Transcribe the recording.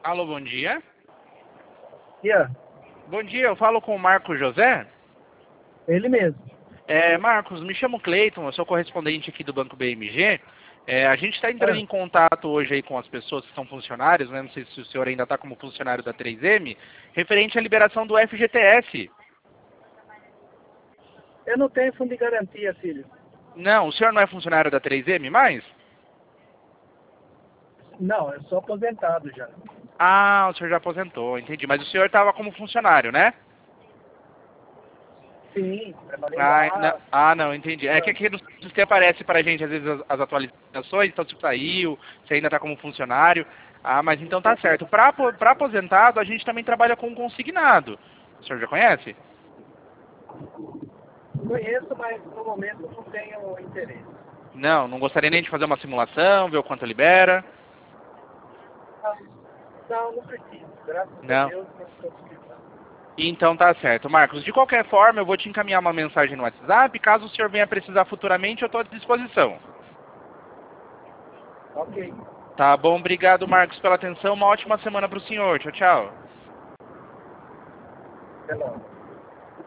Alô, bom dia. Yeah, Bom dia, eu falo com o Marcos José. ele mesmo. Marcos, me chamo Cleiton, eu sou correspondente aqui do Banco BMG. A gente está entrando Ah, em contato hoje aí com as pessoas que são funcionários, né? Não sei se o senhor ainda está como funcionário da 3M, referente à liberação do FGTS. eu não tenho fundo de garantia, filho. Não, o senhor não é funcionário da 3M mais? Não, eu sou aposentado já. Ah, o senhor já aposentou, entendi. Mas o senhor estava como funcionário, né? Sim, trabalhei lá. Não, entendi. É que Ah, aqui no sistema aparece para a gente, às vezes, as atualizações, então se saiu, se ainda está como funcionário. Ah, mas então tá certo. Para aposentado, a gente também trabalha com consignado. O senhor já conhece? conheço, mas no momento não tenho interesse. Não, não gostaria nem de fazer uma simulação, ver o quanto libera. Ah, não, não preciso. Graças a Não. Deus não estou precisando. Então tá certo. Marcos, de qualquer forma, eu vou te encaminhar uma mensagem no WhatsApp. Caso o senhor venha precisar futuramente, eu estou à disposição. Ok. Tá bom? Obrigado, Marcos, pela atenção. Uma ótima semana para o senhor. Tchau, tchau. Até logo.